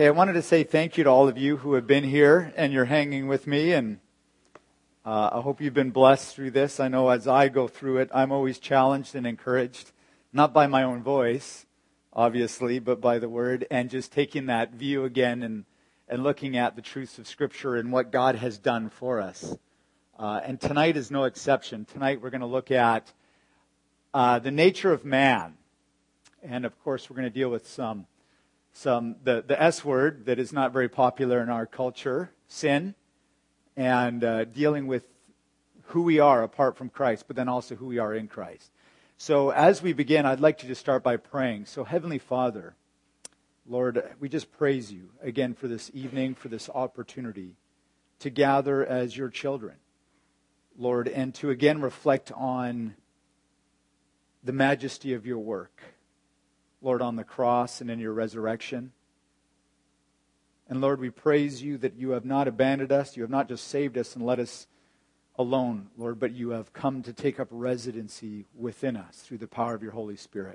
Hey, I wanted to say thank you to all of you who have been here and you're hanging with me, and I hope you've been blessed through this. I know as I go through it, I'm always challenged and encouraged, not by my own voice, obviously, but by the Word, and just taking that view again and looking at the truths of Scripture and what God has done for us. And tonight is no exception. Tonight we're going to look at the nature of man. And of course, we're going to deal with the S word that is not very popular in our culture, sin, and dealing with who we are apart from Christ, but then also who we are in Christ. So as we begin, I'd like to just start by praying. So Heavenly Father, Lord, we just praise you again for this evening, for this opportunity to gather as your children, Lord, and to again reflect on the majesty of your work, Lord, on the cross and in your resurrection. And Lord, we praise you that you have not abandoned us. You have not just saved us and let us alone, Lord, but you have come to take up residency within us through the power of your Holy Spirit.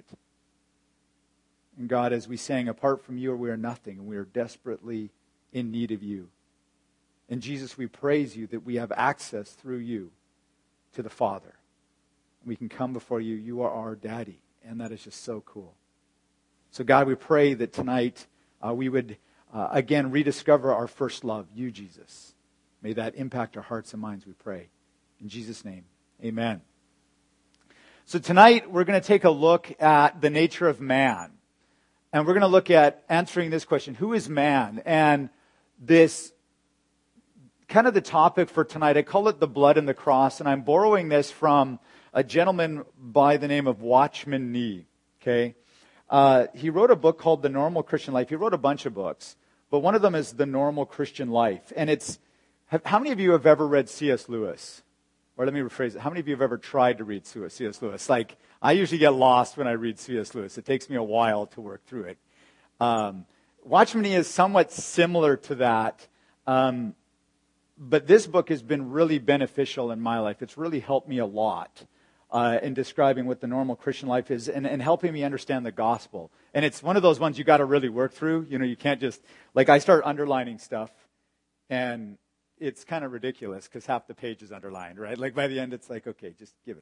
And God, as we sang, apart from you we are nothing, and we are desperately in need of you. And Jesus, we praise you that we have access through you to the Father. We can come before you. You are our daddy, and that is just so cool. So God, we pray that tonight we would again rediscover our first love, you, Jesus. May that impact our hearts and minds, we pray. In Jesus' name, amen. So tonight we're going to take a look at the nature of man. And we're going to look at answering this question, who is man? And this kind of the topic for tonight, I call it the blood and the cross. And I'm borrowing this from a gentleman by the name of Watchman Nee. Okay? He wrote a book called The Normal Christian Life. He wrote a bunch of books, but one of them is The Normal Christian Life. And how many of you have ever read C.S. Lewis? Or let me rephrase it. How many of you have ever tried to read C.S. Lewis? Like, I usually get lost when I read C.S. Lewis. It takes me a while to work through it. Watchman Nee is somewhat similar to that. But this book has been really beneficial in my life. It's really helped me a lot. In describing what the normal Christian life is and helping me understand the gospel. And it's one of those ones you got to really work through. You know, you can't just, like I start underlining stuff and it's kind of ridiculous because half the page is underlined, right? Like by the end it's like, okay, just give it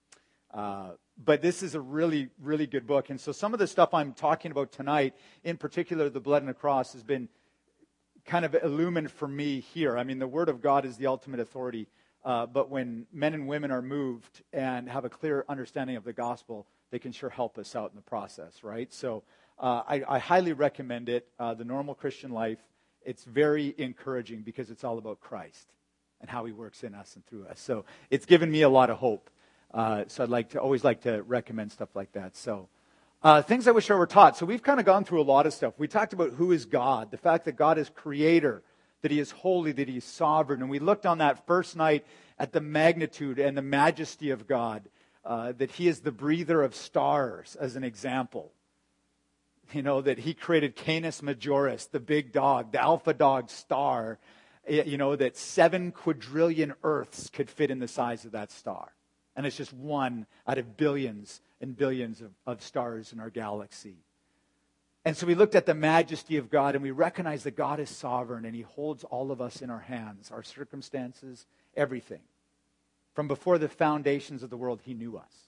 up. But this is a really, really good book. And so some of the stuff I'm talking about tonight, in particular the blood and the cross, has been kind of illumined for me here. I mean, the Word of God is the ultimate authority. But when men and women are moved and have a clear understanding of the gospel, they can sure help us out in the process, right? So I highly recommend it, The Normal Christian Life. It's very encouraging because it's all about Christ and how he works in us and through us. So it's given me a lot of hope. So I'd always like to recommend stuff like that. So things I wish I were taught. So we've kind of gone through a lot of stuff. We talked about who is God, the fact that God is creator, that he is holy, that he is sovereign. And we looked on that first night at the magnitude and the majesty of God, that he is the breather of stars, as an example. You know, that he created Canis Majoris, the big dog, the alpha dog star, you know, that 7 quadrillion Earths could fit in the size of that star. And it's just one out of billions and billions of stars in our galaxy. And so we looked at the majesty of God, and we recognize that God is sovereign, and he holds all of us in our hands, our circumstances, everything. From before the foundations of the world, he knew us.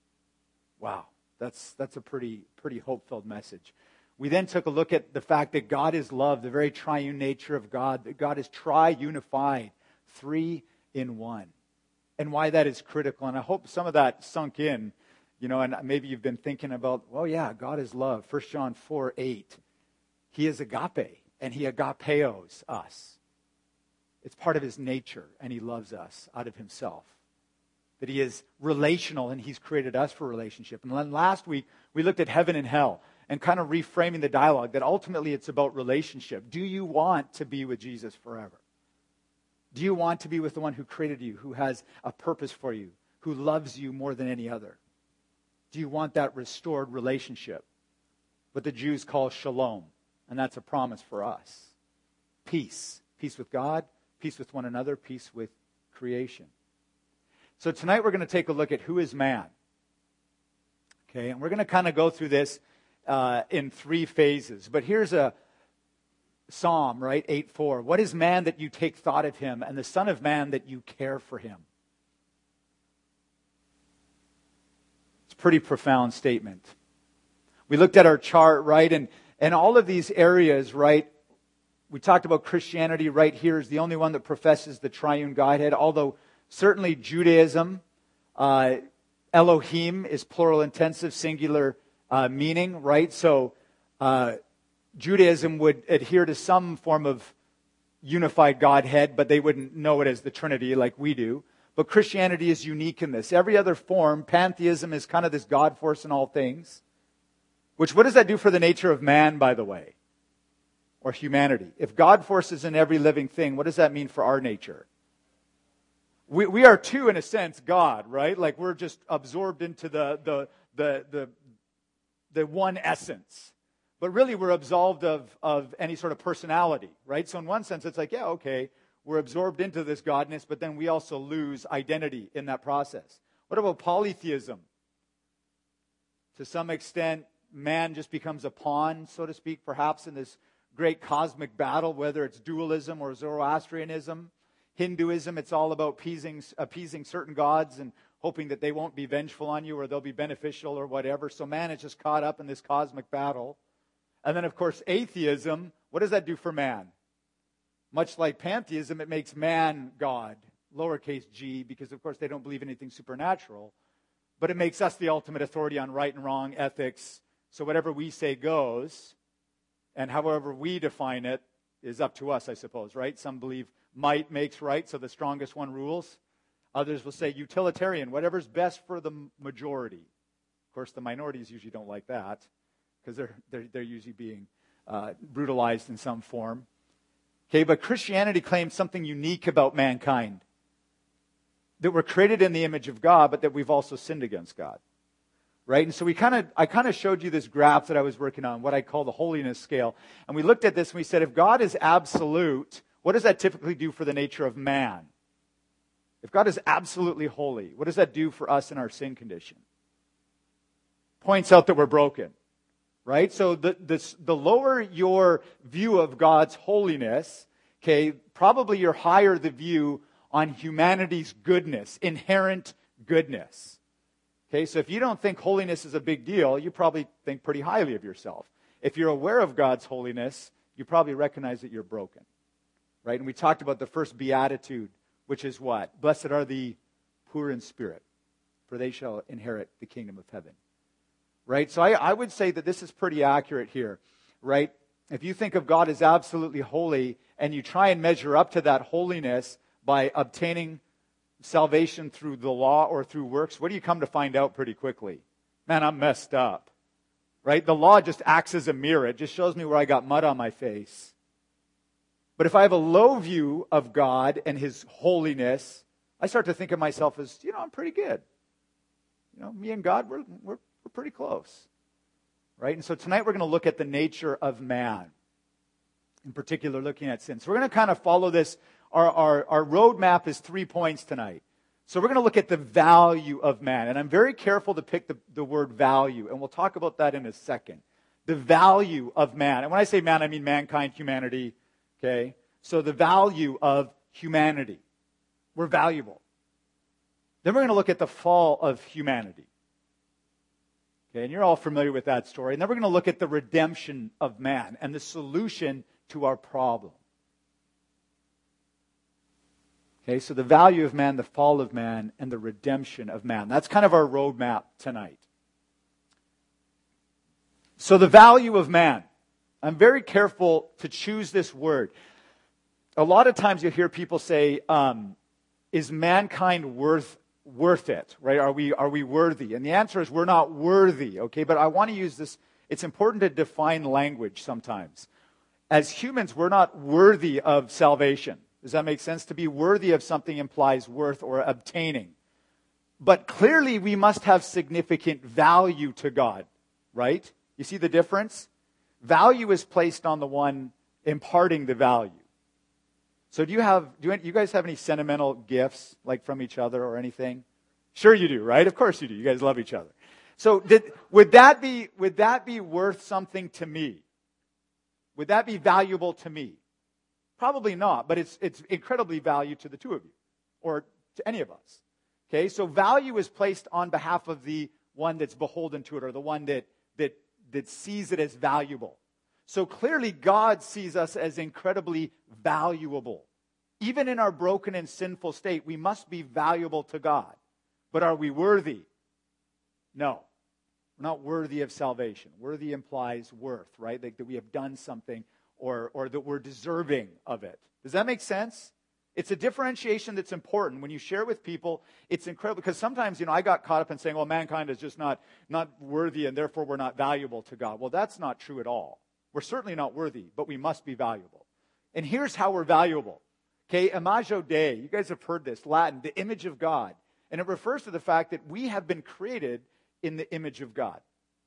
Wow, that's a pretty hope-filled message. We then took a look at the fact that God is love, the very triune nature of God, that God is tri-unified, 3 in 1, and why that is critical. And I hope some of that sunk in. You know, and maybe you've been thinking about, well, yeah, God is love. 1 John 4:8. He is agape, and he agapeos us. It's part of his nature, and he loves us out of himself. That he is relational, and he's created us for relationship. And then last week, we looked at heaven and hell, and kind of reframing the dialogue, that ultimately it's about relationship. Do you want to be with Jesus forever? Do you want to be with the one who created you, who has a purpose for you, who loves you more than any other? Do you want that restored relationship? What the Jews call shalom. And that's a promise for us. Peace. Peace with God, peace with one another, peace with creation. So tonight we're going to take a look at who is man. Okay, and we're going to kind of go through this in 3 phases. But here's a Psalm, right? 8:4. What is man that you take thought of him, and the Son of Man that you care for him? It's a pretty profound statement. We looked at our chart, right? And all of these areas, right? We talked about Christianity right here is the only one that professes the triune Godhead, although certainly Judaism, Elohim is plural intensive, singular meaning, right? So Judaism would adhere to some form of unified Godhead, but they wouldn't know it as the Trinity like we do. But Christianity is unique in this. Every other form, pantheism is kind of this God force in all things. Which, what does that do for the nature of man, by the way? Or humanity? If God force is in every living thing, what does that mean for our nature? We are too, in a sense, God, right? Like we're just absorbed into the one essence. But really we're absolved of any sort of personality, right? So in one sense it's like, yeah, okay, we're absorbed into this godness, but then we also lose identity in that process. What about polytheism? To some extent, man just becomes a pawn, so to speak, perhaps in this great cosmic battle, whether it's dualism or Zoroastrianism. Hinduism, it's all about appeasing certain gods and hoping that they won't be vengeful on you or they'll be beneficial or whatever. So man is just caught up in this cosmic battle. And then, of course, atheism, what does that do for man? Much like pantheism, it makes man God, lowercase g, because, of course, they don't believe anything supernatural. But it makes us the ultimate authority on right and wrong, ethics. So whatever we say goes, and however we define it is up to us, I suppose, right? Some believe might makes right, so the strongest one rules. Others will say utilitarian, whatever's best for the majority. Of course, the minorities usually don't like that because they're usually being brutalized in some form. Okay, but Christianity claims something unique about mankind. That we're created in the image of God, but that we've also sinned against God. Right? And so I kind of showed you this graph that I was working on, what I call the holiness scale. And we looked at this and we said, if God is absolute, what does that typically do for the nature of man? If God is absolutely holy, what does that do for us in our sin condition? Points out that we're broken. Right? So the lower your view of God's holiness, okay, probably you're higher the view on humanity's goodness, inherent goodness. Okay, so if you don't think holiness is a big deal, you probably think pretty highly of yourself. If you're aware of God's holiness, you probably recognize that you're broken. Right? And we talked about the first beatitude, which is what? Blessed are the poor in spirit, for they shall inherit the kingdom of heaven. Right? So I would say that this is pretty accurate here. Right? If you think of God as absolutely holy, and you try and measure up to that holiness by obtaining salvation through the law or through works, what do you come to find out pretty quickly? Man, I'm messed up. Right? The law just acts as a mirror. It just shows me where I got mud on my face. But if I have a low view of God and His holiness, I start to think of myself as, I'm pretty good. Me and God, we're pretty close. Right? And so tonight we're going to look at the nature of man. In particular, looking at sin. So we're going to kind of follow this. Our roadmap is 3 points tonight. So we're going to look at the value of man. And I'm very careful to pick the word value. And we'll talk about that in a second. The value of man. And when I say man, I mean mankind, humanity. Okay? So the value of humanity. We're valuable. Then we're going to look at the fall of humanity. Okay? And you're all familiar with that story. And then we're going to look at the redemption of man and the solution to our problem. Okay, so the value of man, the fall of man, and the redemption of man. That's kind of our roadmap tonight. So the value of man. I'm very careful to choose this word. A lot of times you'll hear people say, is mankind worth it? Right? Are we worthy? And the answer is we're not worthy. Okay, but I want to use this. It's important to define language sometimes. As humans, we're not worthy of salvation. Does that make sense? To be worthy of something implies worth or obtaining. But clearly we must have significant value to God, right? You see the difference? Value is placed on the one imparting the value. So do you guys have any sentimental gifts, like from each other or anything? Sure you do, right? Of course you do. You guys love each other. So would that be worth something to me? Would that be valuable to me? Probably not, but it's incredibly valuable to the two of you, or to any of us. Okay, so value is placed on behalf of the one that's beholden to it, or the one that sees it as valuable. So clearly God sees us as incredibly valuable. Even in our broken and sinful state, we must be valuable to God. But are we worthy? No. We're not worthy of salvation. Worthy implies worth, right? That we have done something or that we're deserving of it. Does that make sense? It's a differentiation that's important. When you share with people, it's incredible. Because sometimes, I got caught up in saying, well, mankind is just not worthy and therefore we're not valuable to God. Well, that's not true at all. We're certainly not worthy, but we must be valuable. And here's how we're valuable. Okay, imago Dei. You guys have heard this, Latin, the image of God. And it refers to the fact that we have been created in the image of God.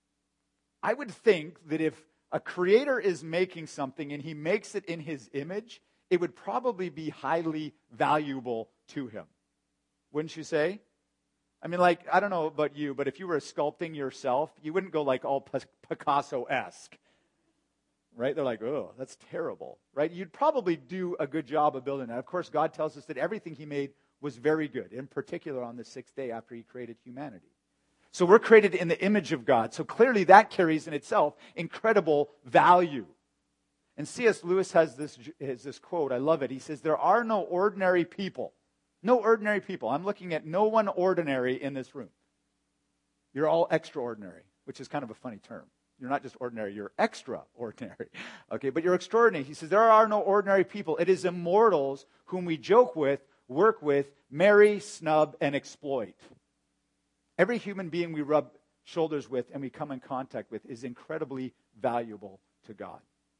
I would think that if a creator is making something and he makes it in his image, it would probably be highly valuable to him. Wouldn't you say? I mean, I don't know about you, but if you were sculpting yourself, you wouldn't go all Picasso-esque. Right? They're like, oh, that's terrible. Right? You'd probably do a good job of building that. Of course, God tells us that everything he made was very good, in particular on the sixth day after he created humanity. So we're created in the image of God. So clearly that carries in itself incredible value. And C.S. Lewis has this quote. I love it. He says, there are no ordinary people. No ordinary people. I'm looking at no one ordinary in this room. You're all extraordinary, which is kind of a funny term. You're not just ordinary, you're extraordinary. Okay, but you're extraordinary. He says, there are no ordinary people. It is immortals whom we joke with, work with, marry, snub, and exploit. Every human being we rub shoulders with and we come in contact with is incredibly valuable to God.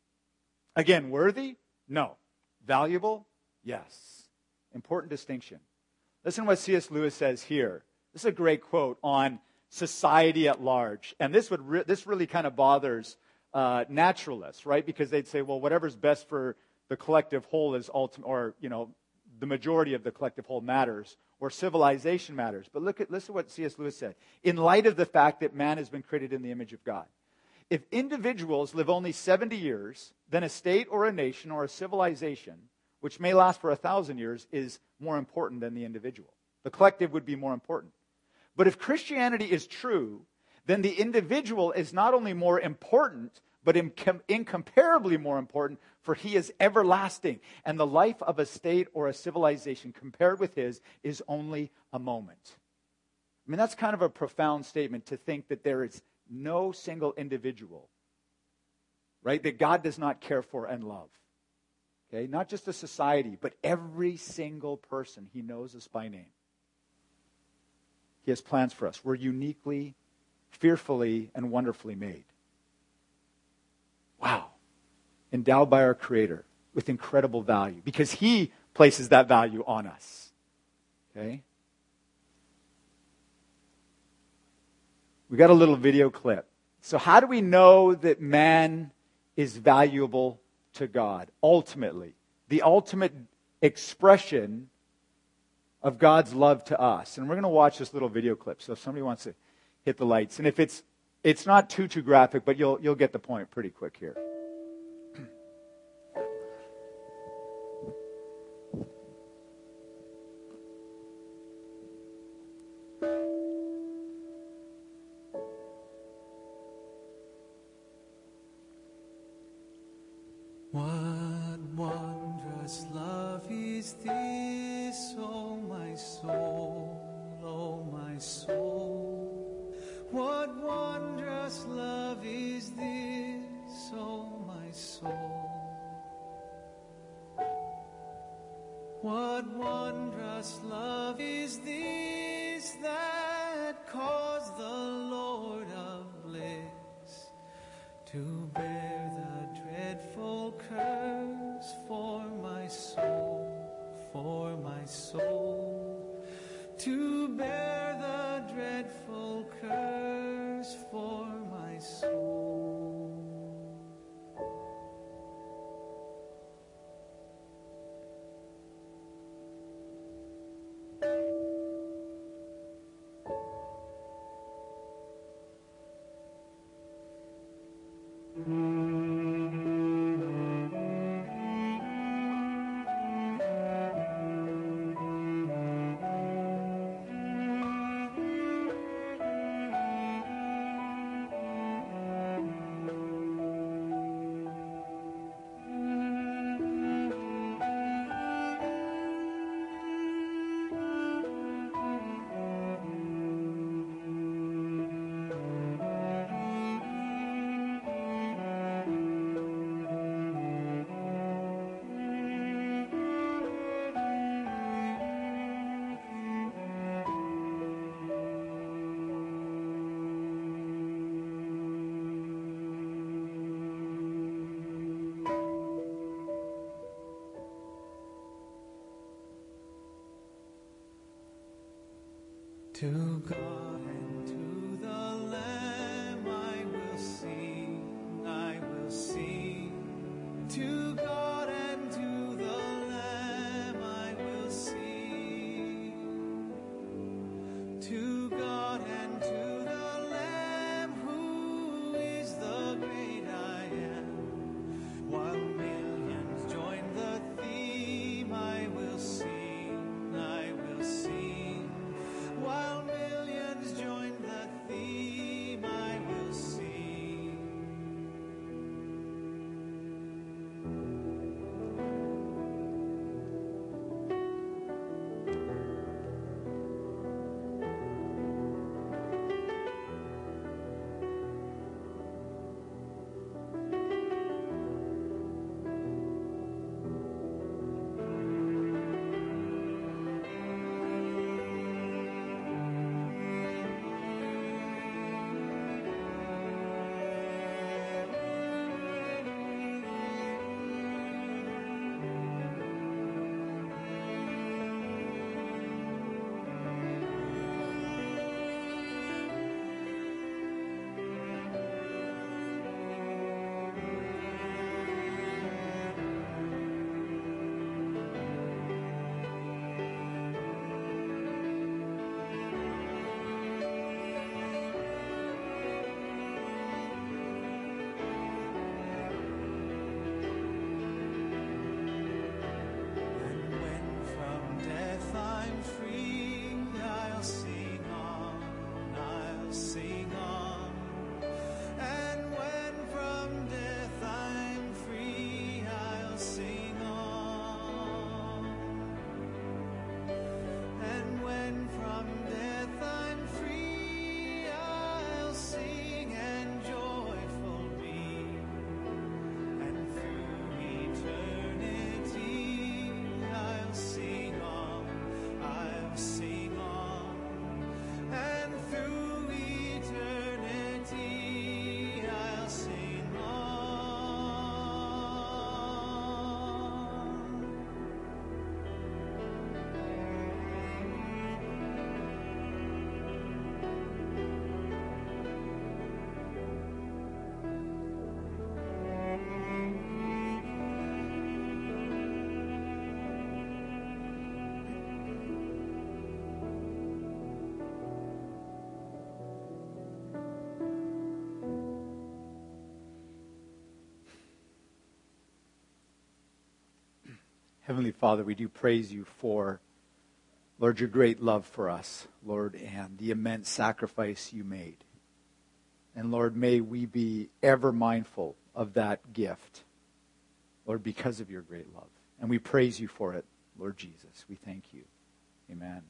Again, worthy? No. Valuable? Yes. Important distinction. Listen to what C.S. Lewis says here. This is a great quote on society at large. And this really kind of bothers naturalists, right? Because they'd say, well, whatever's best for the collective whole is ultimate, or, the majority of the collective whole matters, or civilization matters. But listen to what C.S. Lewis said. In light of the fact that man has been created in the image of God, if individuals live only 70 years, then a state or a nation or a civilization, which may last for 1,000 years, is more important than the individual. The collective would be more important. But if Christianity is true, then the individual is not only more important, but incomparably more important, for he is everlasting. And the life of a state or a civilization compared with his is only a moment. I mean, that's kind of a profound statement, to think that there is no single individual, right, that God does not care for and love. Okay, not just a society, but every single person he knows us by name. He has plans for us. We're uniquely, fearfully, and wonderfully made. Wow. Endowed by our Creator with incredible value, because he places that value on us. Okay? We got a little video clip. So how do we know that man is valuable to God? Ultimately, the ultimate expression of God's love to us. And we're going to watch this little video clip. So if somebody wants to hit the lights. And if it's not too graphic, but you'll get the point pretty quick here. What wondrous love is this, oh my soul, oh my soul. What wondrous love is this, oh my soul. What wondrous love is this that caused the Lord of bliss to bear the dreadful curse for my soul, to bear the dreadful curse for my soul. To God and to the Lamb I will sing, I will sing. To God and to the Lamb I will sing. To God and to the Lamb who is the great I am. While millions join the theme, I will sing, I will sing. While millions join the theme, I will sing. And when from death I'm free, I'll sing on, I'll sing on. And when from death I'm free, I'll sing on. And when from death I'm free, I'll sing and joyful be. And through eternity, I'll sing on, I'll sing on. And through eternity, I'll sing on. Heavenly Father, we do praise you for, Lord, your great love for us, Lord, and the immense sacrifice you made. And Lord, may we be ever mindful of that gift, Lord, because of your great love. And we praise you for it, Lord Jesus. We thank you. Amen.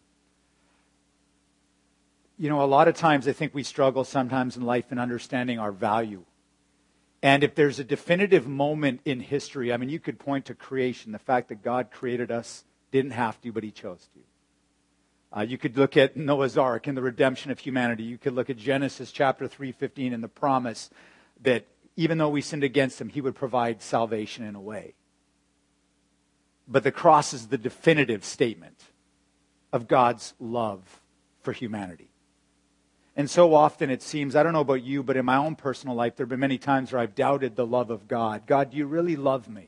You know, a lot of times I think we struggle sometimes in life in understanding our value. And if there's a definitive moment in history, I mean, you could point to creation, the fact that God created us, didn't have to, but he chose to. You could look at Noah's Ark and the redemption of humanity. You could look at Genesis chapter 3:15 and the promise that even though we sinned against him, he would provide salvation in a way. But the cross is the definitive statement of God's love for humanity. And so often it seems, I don't know about you, but in my own personal life, there have been many times where I've doubted the love of God. God, do you really love me?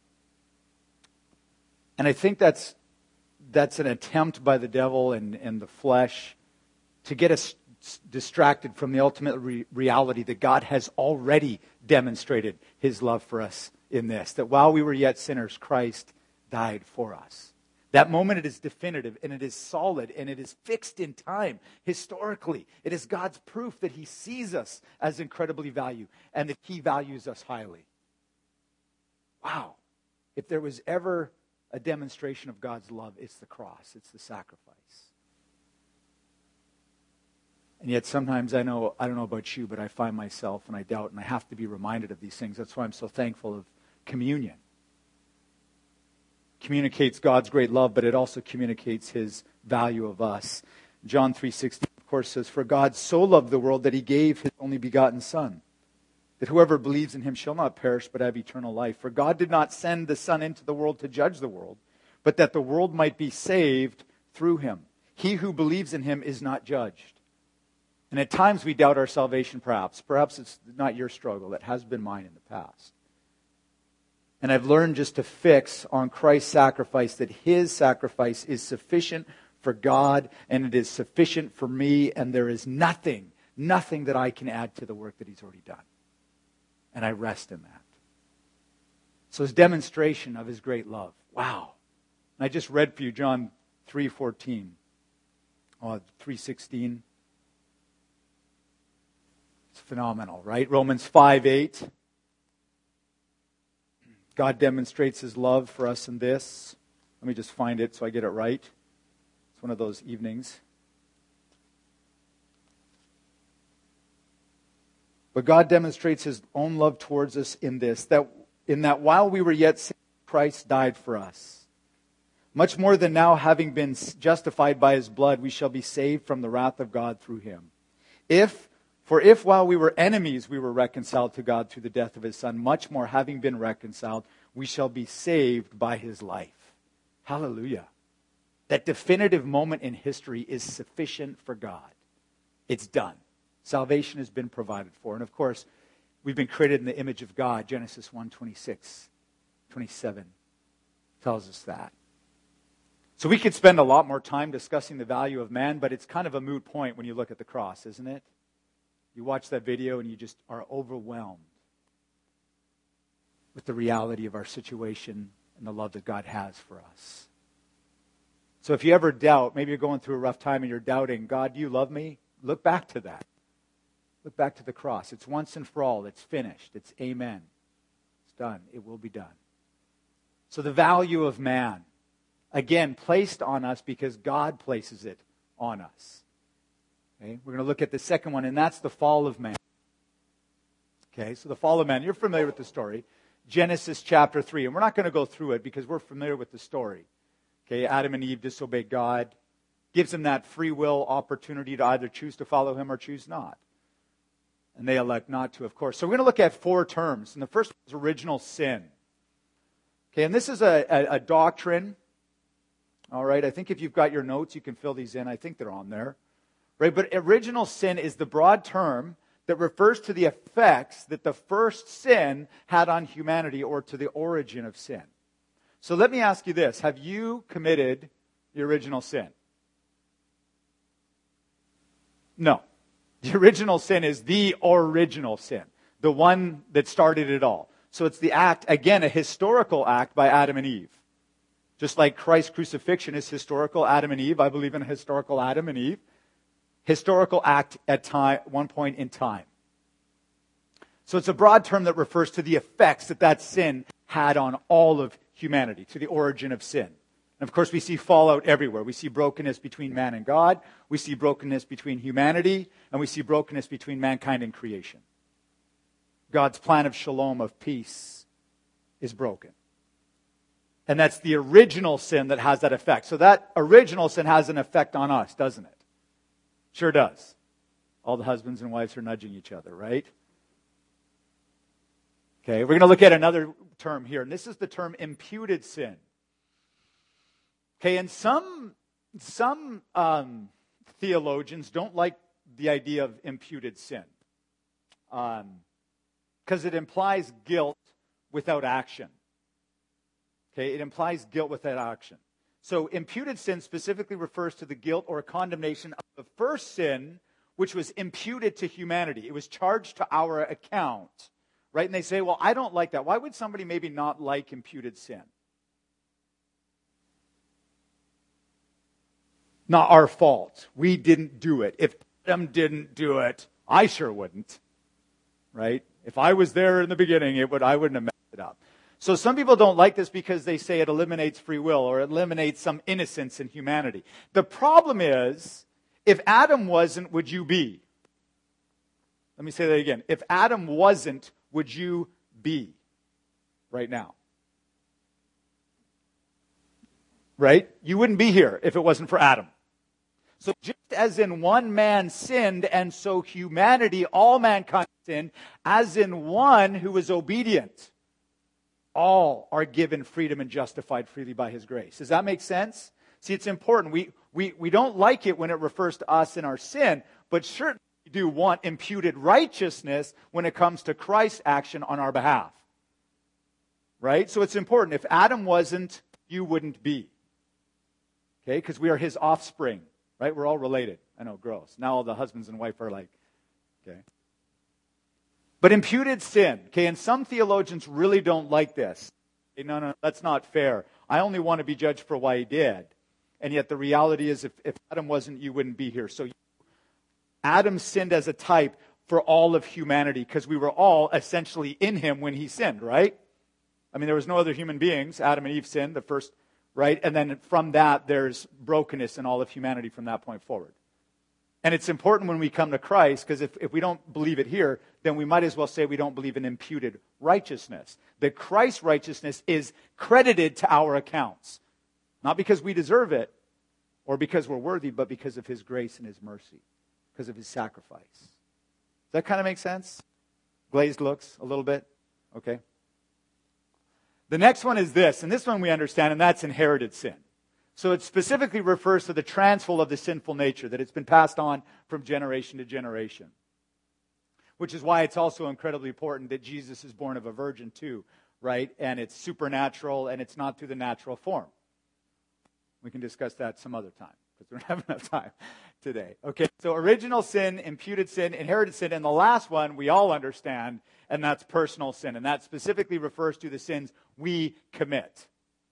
And I think that's an attempt by the devil and the flesh to get us distracted from the ultimate reality that God has already demonstrated his love for us in this. That while we were yet sinners, Christ died for us. That moment, it is definitive, and it is solid, and it is fixed in time, historically. It is God's proof that he sees us as incredibly valued, and that he values us highly. Wow. If there was ever a demonstration of God's love, it's the cross. It's the sacrifice. And yet sometimes I don't know about you, but I find myself, and I doubt, and I have to be reminded of these things. That's why I'm so thankful of communion. Communicates God's great love, but it also communicates his value of us. John 3:16, of course, says, "For God so loved the world that he gave his only begotten Son, that whoever believes in him shall not perish but have eternal life. For God did not send the Son into the world to judge the world, but that the world might be saved through him. He who believes in him is not judged. And at times we doubt our salvation, perhaps. Perhaps it's not your struggle. It has been mine in the past. And I've learned just to fix on Christ's sacrifice, that his sacrifice is sufficient for God, and it is sufficient for me, and there is nothing that I can add to the work that he's already done. And I rest in that. So his demonstration of his great love. Wow. And I just read for you John 3:14. 3:16. It's phenomenal, right? Romans 5:8. God demonstrates his love for us in this. Let me just find it so I get it right. It's one of those evenings. But God demonstrates his own love towards us in this, that while we were yet sinners, Christ died for us. Much more than now, having been justified by his blood, we shall be saved from the wrath of God through him. For if while we were enemies, we were reconciled to God through the death of his Son, much more, having been reconciled, we shall be saved by his life. Hallelujah. That definitive moment in history is sufficient for God. It's done. Salvation has been provided for. And of course, we've been created in the image of God. Genesis 1:26, 27 tells us that. So we could spend a lot more time discussing the value of man, but it's kind of a moot point when you look at the cross, isn't it? You watch that video and you just are overwhelmed with the reality of our situation and the love that God has for us. So if you ever doubt, maybe you're going through a rough time and you're doubting, God, do you love me? Look back to that. Look back to the cross. It's once and for all. It's finished. It's amen. It's done. It will be done. So the value of man, again, placed on us because God places it on us. Okay? We're going to look at the second one, and that's the fall of man. Okay, so the fall of man. You're familiar with the story. Genesis chapter 3. And we're not going to go through it because we're familiar with the story. Okay, Adam and Eve disobeyed God. Gives them that free will opportunity to either choose to follow him or choose not. And they elect not to, of course. So we're going to look at 4 terms. And the first one is original sin. Okay, and this is a doctrine. All right, I think if you've got your notes, you can fill these in. I think they're on there. Right, but original sin is the broad term that refers to the effects that the first sin had on humanity, or to the origin of sin. So let me ask you this. Have you committed the original sin? No. The original sin is the original sin, the one that started it all. So it's the act, again, a historical act by Adam and Eve. Just like Christ's crucifixion is historical Adam and Eve, I believe in a historical Adam and Eve. Historical act at one point in time. So it's a broad term that refers to the effects that sin had on all of humanity, to the origin of sin. And of course, we see fallout everywhere. We see brokenness between man and God. We see brokenness between humanity. And we see brokenness between mankind and creation. God's plan of shalom, of peace, is broken. And that's the original sin that has that effect. So that original sin has an effect on us, doesn't it? Sure does. All the husbands and wives are nudging each other, right? Okay, we're going to look at another term here, and this is the term imputed sin. Okay, and some theologians don't like the idea of imputed sin because it implies guilt without action. Okay, it implies guilt without action. So imputed sin specifically refers to the guilt or condemnation of the first sin, which was imputed to humanity. It was charged to our account. Right? And they say, well, I don't like that. Why would somebody maybe not like imputed sin? Not our fault. We didn't do it. If Adam didn't do it, I sure wouldn't. Right? If I was there in the beginning, I wouldn't have messed it up. So some people don't like this because they say it eliminates free will or eliminates some innocence in humanity. The problem is, if Adam wasn't, would you be? Let me say that again. If Adam wasn't, would you be right now? Right? You wouldn't be here if it wasn't for Adam. So just as in one man sinned, and so humanity, all mankind sinned, as in one who was obedient, all are given freedom and justified freely by his grace. Does that make sense? See, it's important. We don't like it when it refers to us in our sin, but certainly we do want imputed righteousness when it comes to Christ's action on our behalf. Right? So it's important. If Adam wasn't, you wouldn't be. Okay? Because we are his offspring. Right? We're all related. I know, gross. Now all the husbands and wife are like, okay. But imputed sin, okay, and some theologians really don't like this. Okay, no, that's not fair. I only want to be judged for what he did. And yet the reality is if Adam wasn't, you wouldn't be here. So Adam sinned as a type for all of humanity because we were all essentially in him when he sinned, right? I mean, there was no other human beings. Adam and Eve sinned, the first, right? And then from that, there's brokenness in all of humanity from that point forward. And it's important when we come to Christ, because if we don't believe it here, then we might as well say we don't believe in imputed righteousness. That Christ's righteousness is credited to our accounts. Not because we deserve it, or because we're worthy, but because of his grace and his mercy. Because of his sacrifice. Does that kind of make sense? Glazed looks a little bit? Okay. The next one is this, and this one we understand, and that's inherited sin. So it specifically refers to the transfer of the sinful nature, that it's been passed on from generation to generation. Which is why it's also incredibly important that Jesus is born of a virgin too, right? And it's supernatural, and it's not through the natural form. We can discuss that some other time, because we don't have enough time today. Okay, so original sin, imputed sin, inherited sin, and the last one we all understand, and that's personal sin. And that specifically refers to the sins we commit.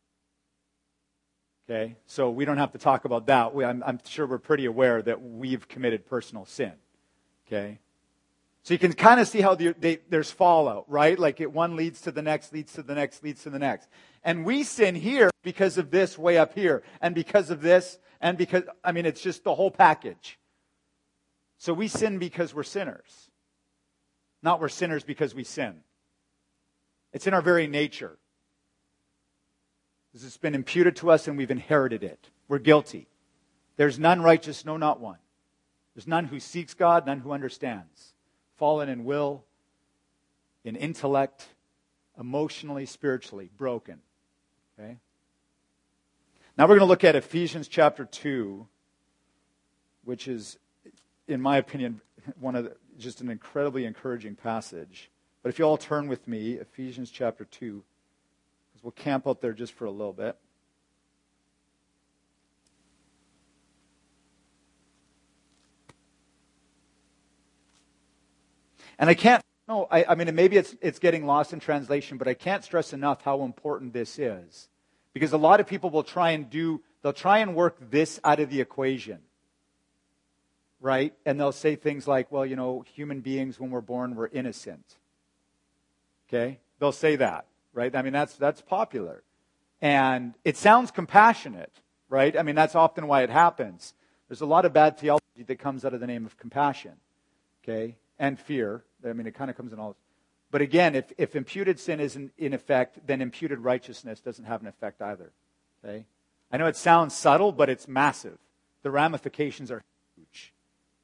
Okay, so we don't have to talk about that. I'm sure we're pretty aware that we've committed personal sin. Okay, so you can kind of see how there's fallout, right? Like one leads to the next, leads to the next, leads to the next. And we sin here because of this way up here, and because of this, and because, it's just the whole package. So we sin because we're sinners. Not we're sinners because we sin. It's in our very nature. This has been imputed to us and we've inherited it. We're guilty. There's none righteous, no, not one. There's none who seeks God, none who understands. Fallen in will, in intellect, emotionally, spiritually, broken. Okay? Now we're going to look at Ephesians chapter 2, which is, in my opinion, just an incredibly encouraging passage. But if you all turn with me, Ephesians chapter 2. We'll camp out there just for a little bit. And I can't, maybe it's getting lost in translation, but I can't stress enough how important this is. Because a lot of people will try and work this out of the equation. Right? And they'll say things like, well, human beings, when we're born, we're innocent. Okay? They'll say that. Right? That's popular. And it sounds compassionate, right? That's often why it happens. There's a lot of bad theology that comes out of the name of compassion, okay? And fear. It kind of comes in all. But again, if imputed sin isn't in effect, then imputed righteousness doesn't have an effect either, okay? I know it sounds subtle, but it's massive. The ramifications are huge.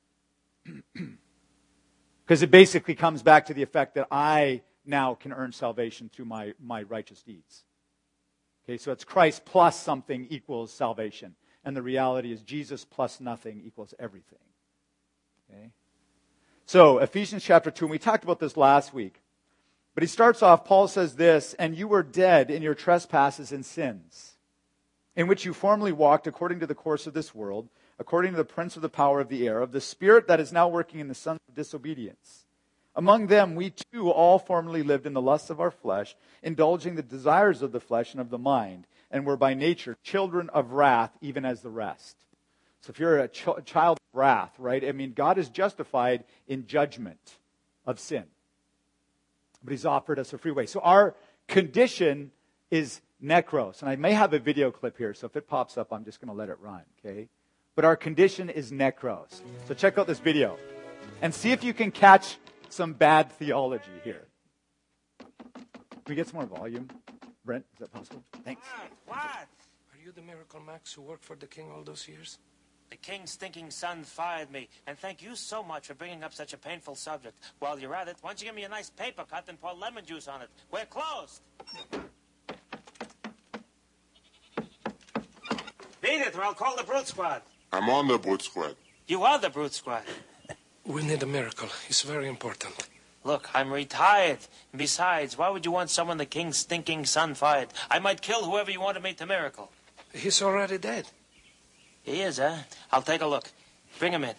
Because it basically comes back to the effect that I now can earn salvation through my righteous deeds. Okay, so it's Christ plus something equals salvation. And the reality is Jesus plus nothing equals everything. Okay? So, Ephesians chapter 2, and we talked about this last week. But he starts off, Paul says this, and you were dead in your trespasses and sins, in which you formerly walked according to the course of this world, according to the prince of the power of the air, of the spirit that is now working in the sons of disobedience. Among them, we too all formerly lived in the lusts of our flesh, indulging the desires of the flesh and of the mind, and were by nature children of wrath, even as the rest. So if you're a child of wrath, right? God is justified in judgment of sin. But he's offered us a free way. So our condition is necros. And I may have a video clip here, so if it pops up, I'm just going to let it run, okay? But our condition is necros. So check out this video and see if you can catch some bad theology here. Can we get some more volume? Brent, is that possible? Thanks. What? Are you the Miracle Max who worked for the king all those years? The king's stinking son fired me, and thank you so much for bringing up such a painful subject. While you're at it, why don't you give me a nice paper cut and pour lemon juice on it? We're closed. Beat it, or I'll call the Brute Squad. I'm on the Brute Squad. You are the Brute Squad. We need a miracle. It's very important. Look, I'm retired. And besides, why would you want someone the king's stinking son fired? I might kill whoever you want to make the miracle. He's already dead. He is, huh? I'll take a look. Bring him in.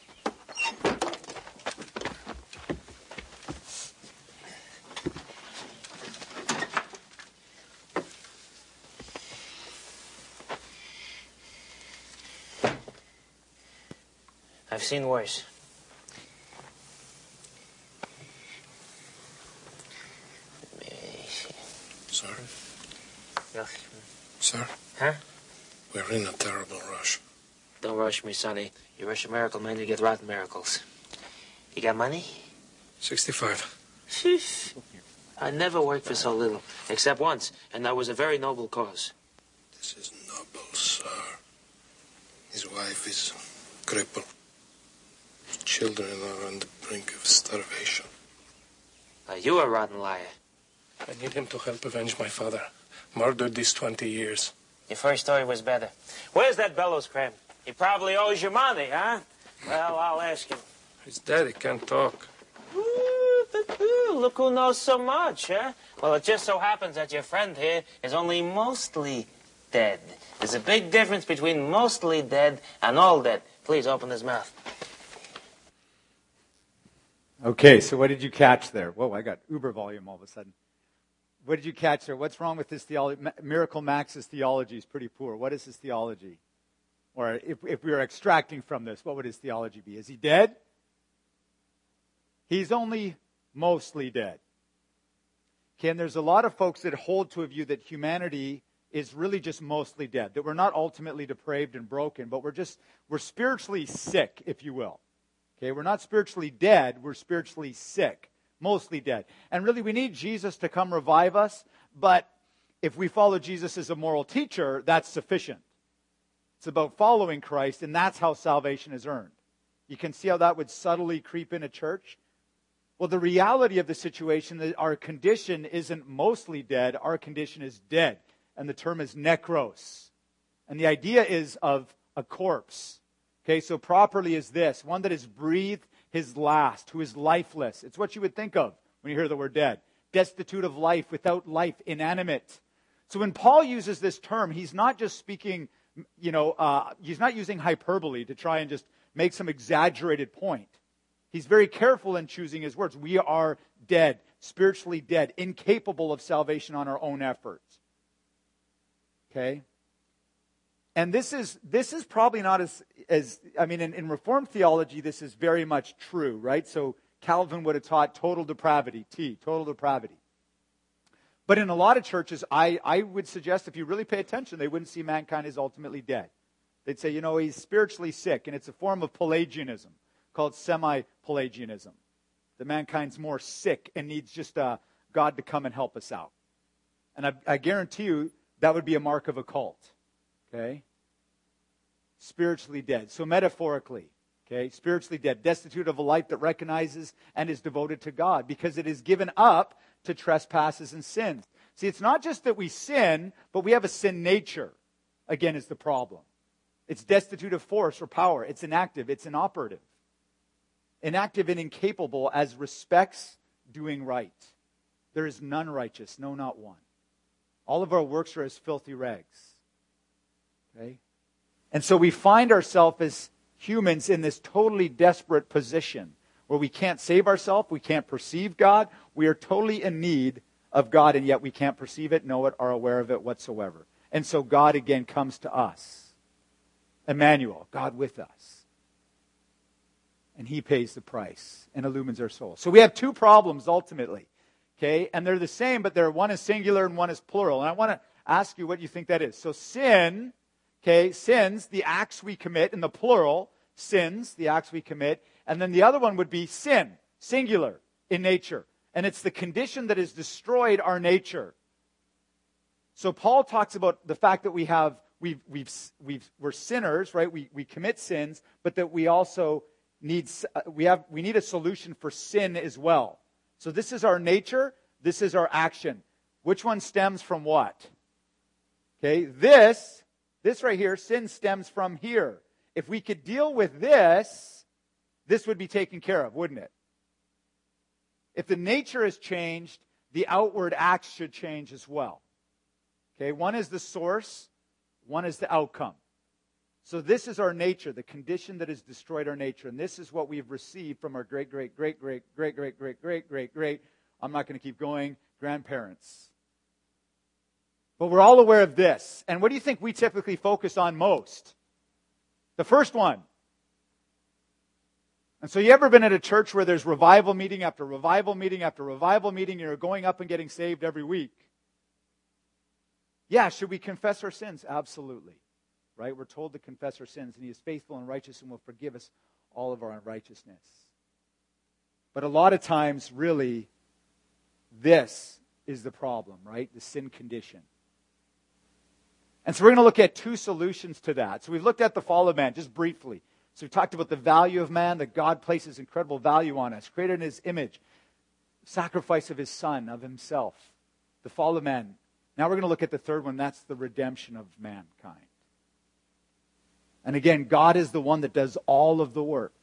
I've seen worse. Sir? Look. Sir? Huh? We're in a terrible rush. Don't rush me, Sonny. You rush a miracle man, you get rotten miracles. You got money? 65. Sheesh. I never worked for so little, except once, and that was a very noble cause. This is noble, sir. His wife is crippled. His children are on the brink of starvation. You a rotten liar. I need him to help avenge my father. Murdered these 20 years. Your first story was better. Where's that bellows cram? He probably owes you money, huh? Well, I'll ask him. He's dead. He can't talk. Look who knows so much, huh? Well, it just so happens that your friend here is only mostly dead. There's a big difference between mostly dead and all dead. Please open his mouth. Okay, so what did you catch there? Whoa, I got uber volume all of a sudden. What did you catch there? What's wrong with this theology? Miracle Max's theology is pretty poor. What is his theology? Or if we were extracting from this, what would his theology be? Is he dead? He's only mostly dead. Okay, and there's a lot of folks that hold to a view that humanity is really just mostly dead, that we're not ultimately depraved and broken, but we're spiritually sick, if you will. Okay, we're not spiritually dead, we're spiritually sick, mostly dead. And really, we need Jesus to come revive us, but if we follow Jesus as a moral teacher, that's sufficient. It's about following Christ, and that's how salvation is earned. You can see how that would subtly creep in a church. Well, the reality of the situation is our condition isn't mostly dead, our condition is dead. And the term is necros. And the idea is of a corpse. Okay, so properly is this, one that has breathed his last, who is lifeless. It's what you would think of when you hear the word dead. Destitute of life, without life, inanimate. So when Paul uses this term, he's not just speaking, he's not using hyperbole to try and just make some exaggerated point. He's very careful in choosing his words. We are dead, spiritually dead, incapable of salvation on our own efforts. Okay? And this is probably not in Reformed theology, this is very much true, right? So Calvin would have taught total depravity, total depravity. But in a lot of churches, I would suggest if you really pay attention, they wouldn't see mankind as ultimately dead. They'd say, he's spiritually sick, and it's a form of Pelagianism called semi-Pelagianism. That mankind's more sick and needs just God to come and help us out. And I guarantee you that would be a mark of a cult. Okay? Spiritually dead. So metaphorically, okay, spiritually dead, destitute of a life that recognizes and is devoted to God because it is given up to trespasses and sins. See, it's not just that we sin, but we have a sin nature, again, is the problem. It's destitute of force or power. It's inactive. It's inoperative. Inactive and incapable as respects doing right. There is none righteous, no, not one. All of our works are as filthy rags. Okay? And so we find ourselves as humans in this totally desperate position where we can't save ourselves, we can't perceive God, we are totally in need of God, and yet we can't perceive it, know it, or aware of it whatsoever. And so God again comes to us. Emmanuel, God with us. And he pays the price and illumines our soul. So we have two problems ultimately. Okay? And they're the same, but one is singular and one is plural. And I want to ask you what you think that is. So sin, okay, sins, the acts we commit, in the plural, sins, the acts we commit. And then the other one would be sin, singular, in nature. And it's the condition that has destroyed our nature. So Paul talks about the fact that we're sinners, right? We commit sins, but that we also need a solution for sin as well. So this is our nature, this is our action. Which one stems from what? Okay, this This right here, sin stems from here. If we could deal with this, this would be taken care of, wouldn't it? If the nature has changed, the outward acts should change as well. Okay, one is the source, one is the outcome. So this is our nature, the condition that has destroyed our nature. And this is what we've received from our great, I'm not going to keep going, grandparents. But we're all aware of this. And what do you think we typically focus on most? The first one. And so you ever been at a church where there's revival meeting after revival meeting after revival meeting, and you're going up and getting saved every week? Yeah, should we confess our sins? Absolutely. Right? We're told to confess our sins, and He is faithful and righteous and will forgive us all of our unrighteousness. But a lot of times, really, this is the problem, right? The sin condition. And so we're going to look at two solutions to that. So we've looked at the fall of man, just briefly. So we talked about the value of man, that God places incredible value on us, created in His image, sacrifice of His Son, of Himself, the fall of man. Now we're going to look at the third one, that's the redemption of mankind. And again, God is the one that does all of the work.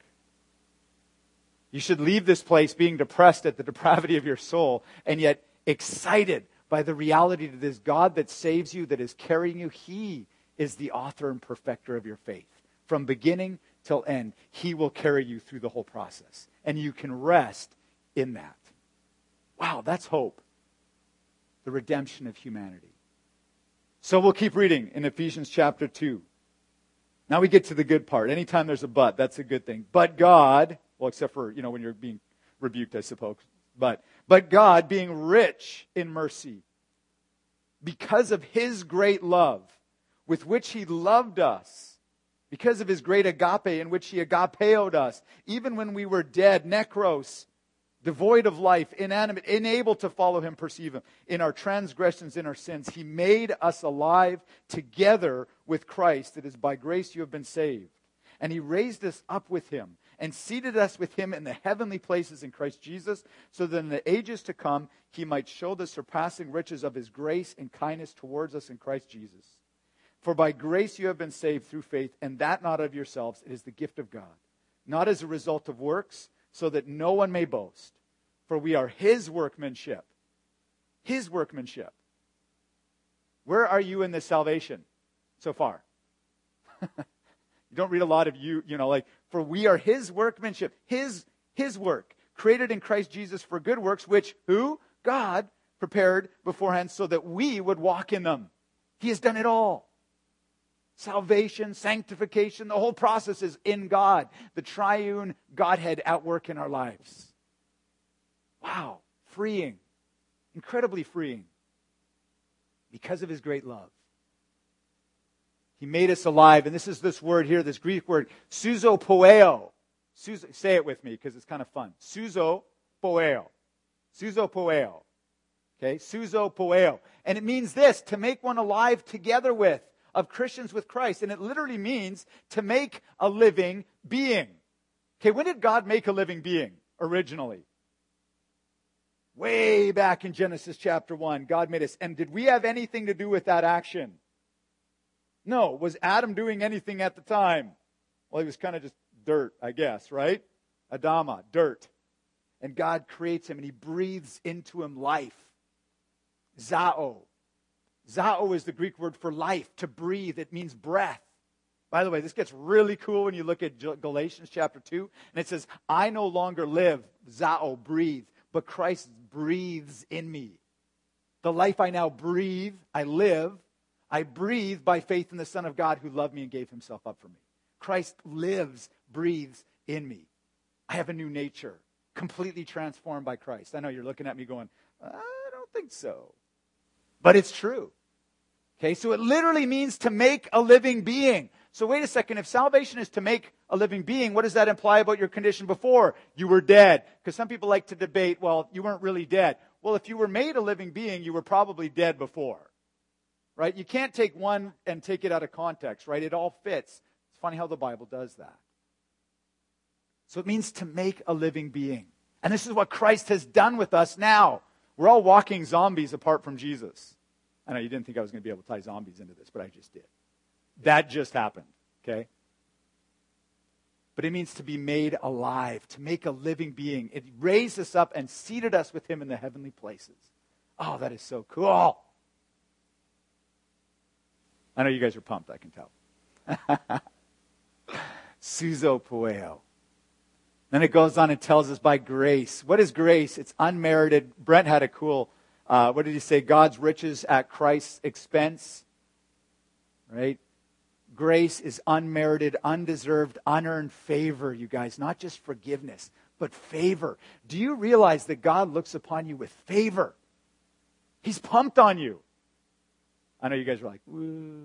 You should leave this place being depressed at the depravity of your soul, and yet excited by the reality that this God that saves you, that is carrying you, He is the author and perfecter of your faith. From beginning till end, He will carry you through the whole process. And you can rest in that. Wow, that's hope. The redemption of humanity. So we'll keep reading in Ephesians chapter 2. Now we get to the good part. Anytime there's a but, that's a good thing. But God, well, except for, when you're being rebuked, I suppose. But God, being rich in mercy, because of His great love, with which He loved us, because of His great agape, in which He agapeoed us, even when we were dead, nekros, devoid of life, inanimate, unable to follow Him, perceive Him, in our transgressions, in our sins, He made us alive together with Christ. It is by grace you have been saved. And He raised us up with Him and seated us with Him in the heavenly places in Christ Jesus, so that in the ages to come He might show the surpassing riches of His grace and kindness towards us in Christ Jesus. For by grace you have been saved through faith, and that not of yourselves, it is the gift of God, not as a result of works, so that no one may boast. For we are His workmanship. His workmanship. Where are you in this salvation so far? You don't read a lot of for we are His workmanship, His work, created in Christ Jesus for good works, which who? God prepared beforehand so that we would walk in them. He has done it all. Salvation, sanctification, the whole process is in God. The triune Godhead at work in our lives. Wow, freeing. Incredibly freeing. Because of His great love. He made us alive. And this is this word here, this Greek word, suzopoeo. Say it with me because it's kind of fun. Suzopoeo. Suzopoeo. Okay, suzopoeo. And it means this, to make one alive together with, of Christians with Christ. And it literally means to make a living being. Okay, when did God make a living being originally? Way back in Genesis chapter 1, God made us. And did we have anything to do with that action? No. Was Adam doing anything at the time? Well, he was kind of just dirt, I guess, right? Adama, dirt. And God creates him and He breathes into him life. Zao. Zao is the Greek word for life, to breathe. It means breath. By the way, this gets really cool when you look at Galatians chapter 2. And it says, I no longer live, Zao, breathe, but Christ breathes in me. The life I now breathe, I live, I breathe by faith in the Son of God who loved me and gave Himself up for me. Christ lives, breathes in me. I have a new nature, completely transformed by Christ. I know you're looking at me going, I don't think so. But it's true. Okay, so it literally means to make a living being. So wait a second, if salvation is to make a living being, what does that imply about your condition before? You were dead. Because some people like to debate, well, you weren't really dead. Well, if you were made a living being, you were probably dead before. Right? You can't take one and take it out of context, right? It all fits. It's funny how the Bible does that. So it means to make a living being. And this is what Christ has done with us now. We're all walking zombies apart from Jesus. I know you didn't think I was going to be able to tie zombies into this, but I just did. That just happened, okay? But it means to be made alive, to make a living being. It raised us up and seated us with him in the heavenly places. Oh, that is so cool. I know you guys are pumped, I can tell. Suzo poeo. Then it goes on and tells us by grace. What is grace? It's unmerited. Brent had a cool, what did he say? God's riches at Christ's expense. Right? Grace is unmerited, undeserved, unearned favor, you guys. Not just forgiveness, but favor. Do you realize that God looks upon you with favor? He's pumped on you. I know you guys are like, woo.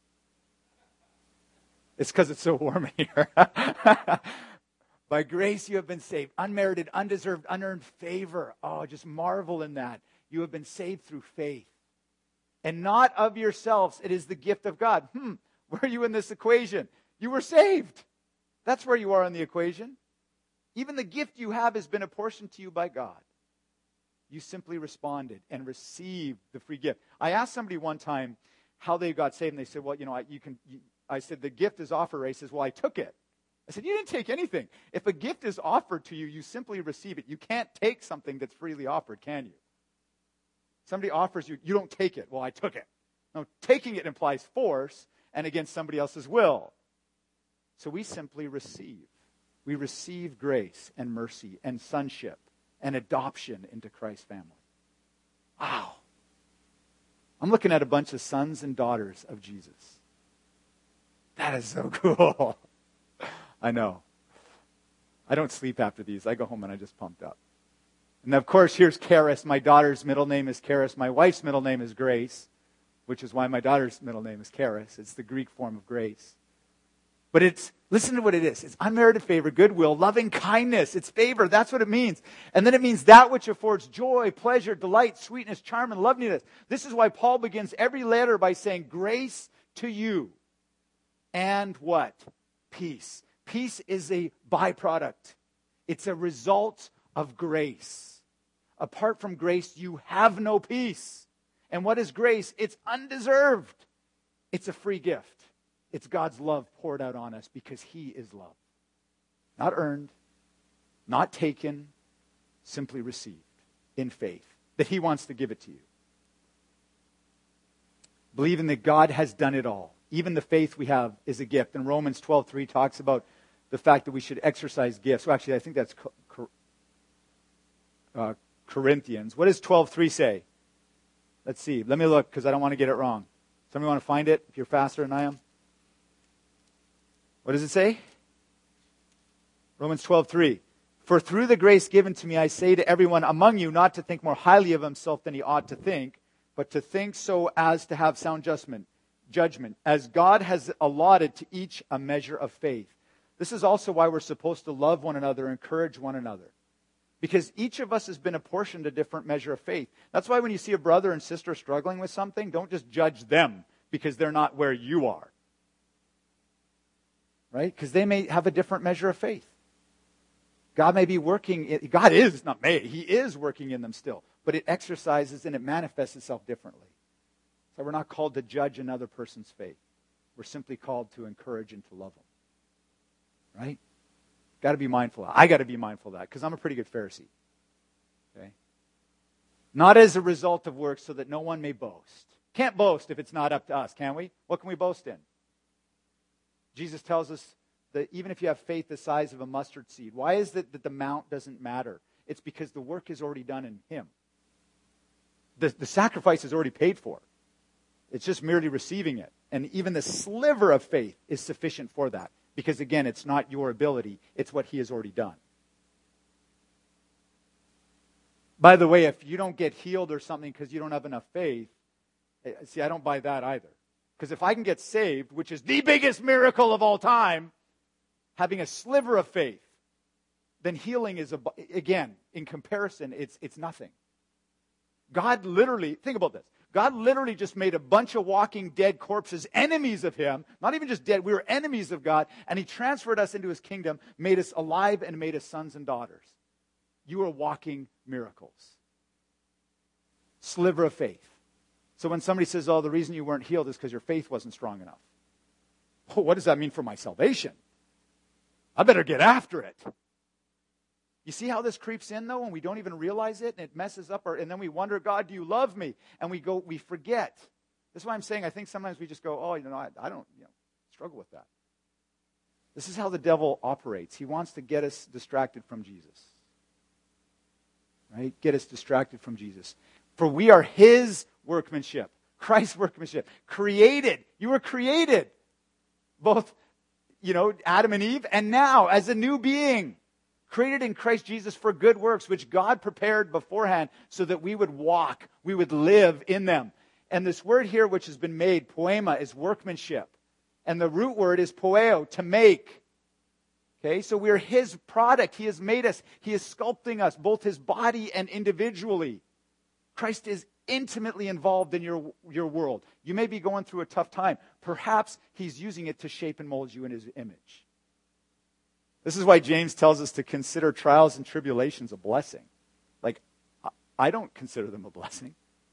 It's because it's so warm in here. By grace you have been saved. Unmerited, undeserved, unearned favor. Oh, just marvel in that. You have been saved through faith. And not of yourselves. It is the gift of God. Where are you in this equation? You were saved. That's where you are in the equation. Even the gift you have has been apportioned to you by God. You simply responded and received the free gift. I asked somebody one time how they got saved, and they said, well, I said, the gift is offered. He says, well, I took it. I said, you didn't take anything. If a gift is offered to you, you simply receive it. You can't take something that's freely offered, can you? Somebody offers you, you don't take it. Well, I took it. No, taking it implies force and against somebody else's will. So we simply receive. We receive grace and mercy and sonship and adoption into Christ's family. Wow. I'm looking at a bunch of sons and daughters of Jesus. That is so cool. I know. I don't sleep after these. I go home and I just pumped up. And of course, here's Charis. My daughter's middle name is Charis. My wife's middle name is Grace, which is why my daughter's middle name is Charis. It's the Greek form of grace. But listen to what it is. It's unmerited favor, goodwill, loving kindness. It's favor. That's what it means. And then it means that which affords joy, pleasure, delight, sweetness, charm, and loveliness. This is why Paul begins every letter by saying, grace to you. And what? Peace. Peace is a byproduct. It's a result of grace. Apart from grace, you have no peace. And what is grace? It's undeserved. It's a free gift. It's God's love poured out on us because He is love. Not earned, not taken, simply received in faith. That He wants to give it to you. Believing that God has done it all. Even the faith we have is a gift. And Romans 12:3 talks about the fact that we should exercise gifts. Well, actually, I think that's Corinthians. What does 12:3 say? Let's see. Let me look because I don't want to get it wrong. Somebody want to find it if you're faster than I am? What does it say? Romans 12:3. For through the grace given to me, I say to everyone among you not to think more highly of himself than he ought to think, but to think so as to have sound judgment, as God has allotted to each a measure of faith. This is also why we're supposed to love one another, encourage one another. Because each of us has been apportioned a different measure of faith. That's why when you see a brother and sister struggling with something, don't just judge them because they're not where you are. Right? Because they may have a different measure of faith. God may be working, He is working in them still. But it exercises and it manifests itself differently. So we're not called to judge another person's faith. We're simply called to encourage and to love them. Right? Got to be mindful of that. I got to be mindful of that because I'm a pretty good Pharisee. Okay? Not as a result of works so that no one may boast. Can't boast if it's not up to us, can we? What can we boast in? Jesus tells us that even if you have faith the size of a mustard seed, why is it that the amount doesn't matter? It's because the work is already done in Him. The sacrifice is already paid for. It's just merely receiving it. And even the sliver of faith is sufficient for that. Because again, it's not your ability, it's what He has already done. By the way, if you don't get healed or something because you don't have enough faith, see, I don't buy that either. Because if I can get saved, which is the biggest miracle of all time, having a sliver of faith, then healing is, again, in comparison, it's nothing. God literally, think about this. God literally just made a bunch of walking dead corpses enemies of Him. Not even just dead, we were enemies of God. And He transferred us into His kingdom, made us alive, and made us sons and daughters. You are walking miracles. Sliver of faith. So when somebody says, oh, the reason you weren't healed is because your faith wasn't strong enough. Oh, what does that mean for my salvation? I better get after it. You see how this creeps in, though, and we don't even realize it, and it messes up and then we wonder, God, do you love me? And we forget. That's why I'm saying I think sometimes we just go, oh, I don't struggle with that. This is how the devil operates. He wants to get us distracted from Jesus. Right? Get us distracted from Jesus. For we are his workmanship, Christ's workmanship. Created. You were created. Both, Adam and Eve, and now as a new being. Created in Christ Jesus for good works, which God prepared beforehand so that we would walk, we would live in them. And this word here, which has been made, poema, is workmanship. And the root word is poeo, to make. Okay, so we're his product. He has made us. He is sculpting us, both his body and individually. Christ is intimately involved in your world. You may be going through a tough time. Perhaps he's using it to shape and mold you in his image. This is why James tells us to consider trials and tribulations a blessing. Like, I don't consider them a blessing.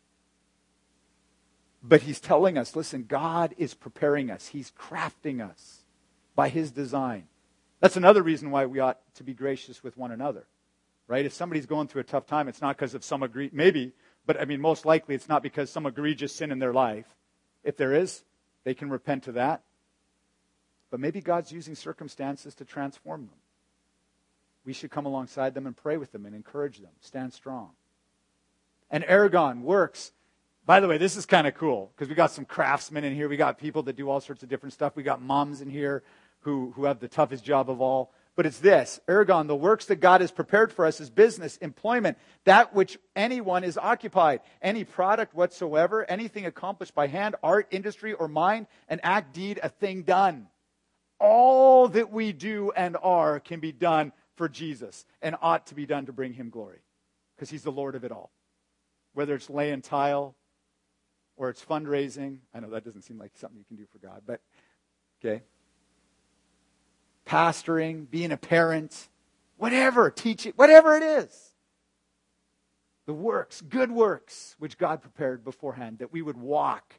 But he's telling us, listen, God is preparing us. He's crafting us by his design. That's another reason why we ought to be gracious with one another. Right? If somebody's going through a tough time, it's not because of some most likely it's not because some egregious sin in their life. If there is, they can repent of that. But maybe God's using circumstances to transform them. We should come alongside them and pray with them and encourage them. Stand strong. And ergon, works. By the way, this is kind of cool because we got some craftsmen in here. We got people that do all sorts of different stuff. We got moms in here who have the toughest job of all. But it's this, ergon, the works that God has prepared for us is business, employment, that which anyone is occupied, any product whatsoever, anything accomplished by hand, art, industry, or mind, an act, deed, a thing done. All that we do and are can be done for Jesus and ought to be done to bring him glory because he's the Lord of it all. Whether it's laying tile or it's fundraising. I know that doesn't seem like something you can do for God, but okay. Pastoring, being a parent, whatever, teaching, whatever it is. The works, good works, which God prepared beforehand, that we would walk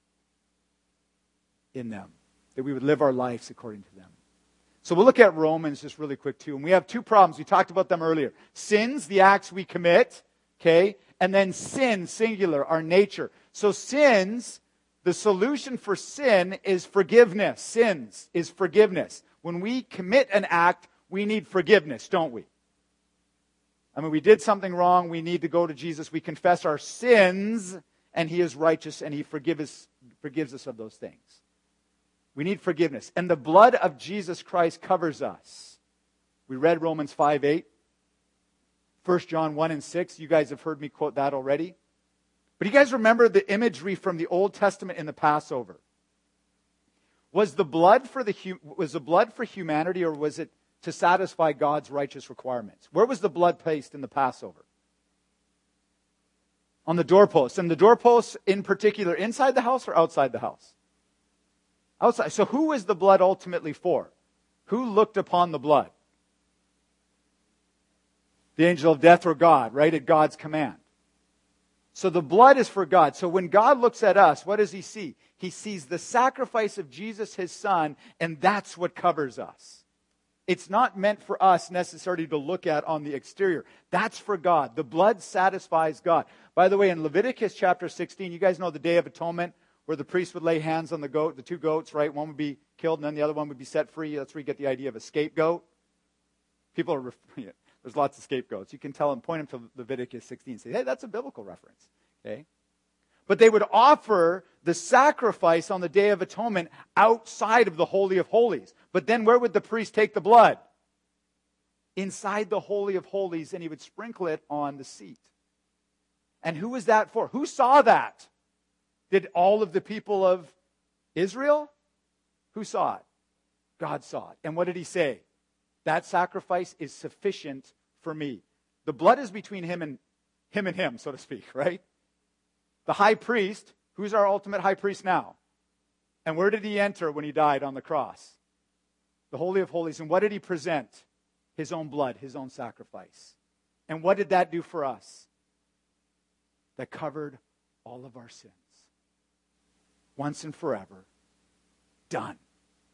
in them. That we would live our lives according to them. So we'll look at Romans just really quick too. And we have two problems. We talked about them earlier. Sins, the acts we commit, okay? And then sin, singular, our nature. So sins, the solution for sin is forgiveness. Sins is forgiveness. When we commit an act, we need forgiveness, don't we? We did something wrong. We need to go to Jesus. We confess our sins, and he is righteous, and he forgives us of those things. We need forgiveness. And the blood of Jesus Christ covers us. We read Romans 5:8. 1 John 1:6. You guys have heard me quote that already. But you guys remember the imagery from the Old Testament in the Passover. Was the blood for humanity, or was it to satisfy God's righteous requirements? Where was the blood placed in the Passover? On the doorposts. And the doorposts in particular, inside the house or outside the house? Outside. So who was the blood ultimately for? Who looked upon the blood? The angel of death or God, right? At God's command. So the blood is for God. So when God looks at us, what does he see? He sees the sacrifice of Jesus, his son, and that's what covers us. It's not meant for us necessarily to look at on the exterior. That's for God. The blood satisfies God. By the way, in Leviticus chapter 16, you guys know the Day of Atonement, where the priest would lay hands on the two goats, right? One would be killed and then the other one would be set free. That's where you get the idea of a scapegoat. People are, there's lots of scapegoats. You can tell them, point them to Leviticus 16, say, hey, that's a biblical reference. Okay? But they would offer the sacrifice on the Day of Atonement outside of the Holy of Holies. But then where would the priest take the blood? Inside the Holy of Holies, and he would sprinkle it on the seat. And who was that for? Who saw that? Did all of the people of Israel? Who saw it? God saw it. And what did he say? That sacrifice is sufficient for me. The blood is between him and him, so to speak, right? The high priest, who's our ultimate high priest now? And where did he enter when he died on the cross? The Holy of Holies. And what did he present? His own blood, his own sacrifice. And what did that do for us? That covered all of our sins. Once and forever. Done.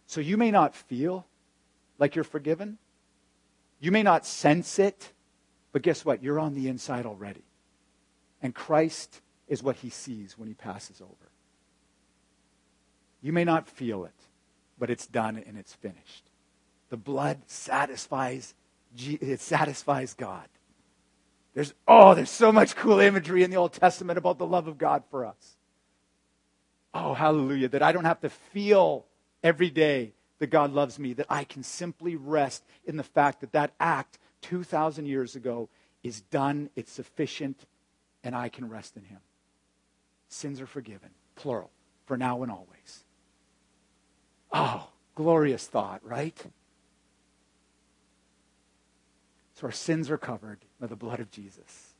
So you may not feel like you're forgiven. You may not sense it. But guess what? You're on the inside already. And Christ is what he sees when he passes over. You may not feel it, but it's done and it's finished. The blood satisfies God. There's so much cool imagery in the Old Testament about the love of God for us. Oh, hallelujah, that I don't have to feel every day that God loves me, that I can simply rest in the fact that that act 2,000 years ago is done, it's sufficient, and I can rest in him. Sins are forgiven, plural, for now and always. Oh, glorious thought, right? So our sins are covered by the blood of Jesus.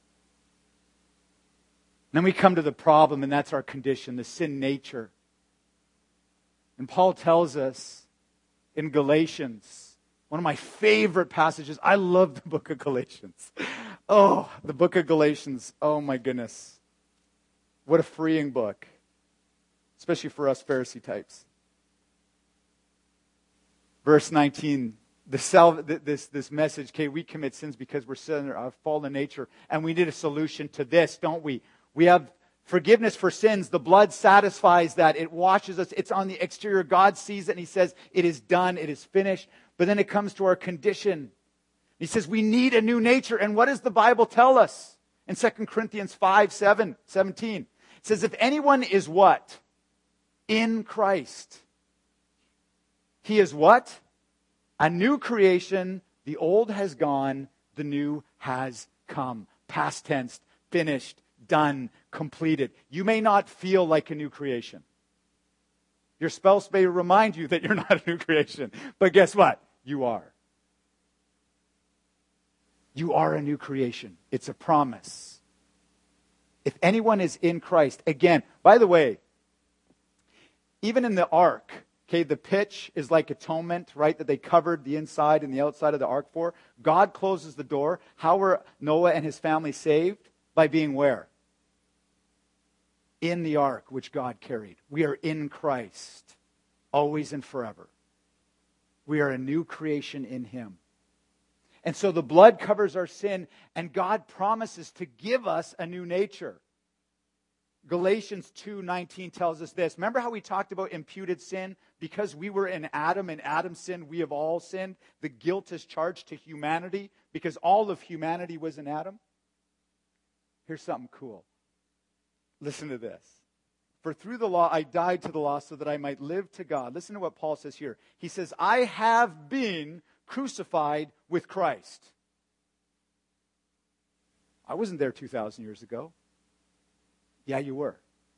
Then we come to the problem, and that's our condition, the sin nature. And Paul tells us in Galatians, one of my favorite passages. I love the book of Galatians. Oh, the book of Galatians. Oh, my goodness. What a freeing book. Especially for us Pharisee types. Verse 19. This message, okay, we commit sins because we're sinners, our fallen nature, and we need a solution to this, don't we? We have forgiveness for sins. The blood satisfies that. It washes us. It's on the exterior. God sees it and he says, it is done. It is finished. But then it comes to our condition. He says, we need a new nature. And what does the Bible tell us? In 2 Corinthians 5:17, it says, if anyone is what? In Christ. He is what? A new creation. The old has gone. The new has come. Past tense. Finished. Done. Completed. You may not feel like a new creation. Your spouse may remind you that you're not a new creation. But guess what? You are. You are a new creation. It's a promise. If anyone is in Christ, again, by the way, even in the ark, okay, the pitch is like atonement, right, that they covered the inside and the outside of the ark for. God closes the door. How were Noah and his family saved? By being where? In the ark, which God carried. We are in Christ, always and forever. We are a new creation in him. And so the blood covers our sin, and God promises to give us a new nature. Galatians 2:19 tells us this. Remember how we talked about imputed sin? Because we were in Adam and Adam sinned, we have all sinned. The guilt is charged to humanity because all of humanity was in Adam. Here's something cool. Listen to this. For through the law I died to the law so that I might live to God. Listen to what Paul says here. He says, I have been crucified with Christ. I wasn't there 2,000 years ago. Yeah, you were.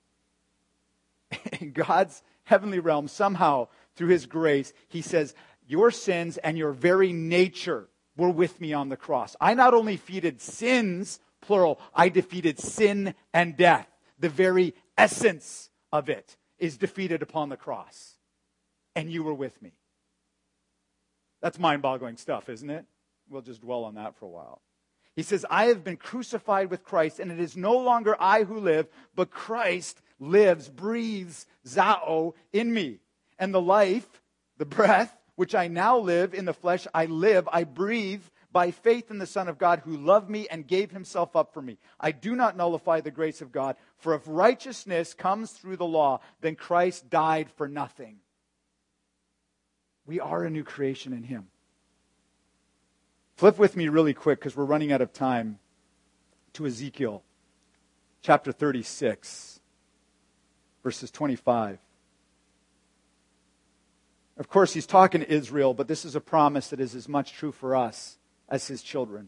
In God's heavenly realm, somehow, through his grace, he says, your sins and your very nature were with me on the cross. I not only defeated sins, plural, I defeated sin and death. The very essence of it is defeated upon the cross. And you were with me. That's mind-boggling stuff, isn't it? We'll just dwell on that for a while. He says, I have been crucified with Christ, and it is no longer I who live, but Christ lives, breathes, zao, in me. And the life, the breath, which I now live in the flesh, I breathe by faith in the Son of God who loved me and gave himself up for me. I do not nullify the grace of God, for if righteousness comes through the law, then Christ died for nothing. We are a new creation in him. Flip with me really quick because we're running out of time to Ezekiel chapter 36, verses 25. Of course, he's talking to Israel, but this is a promise that is as much true for us as his children.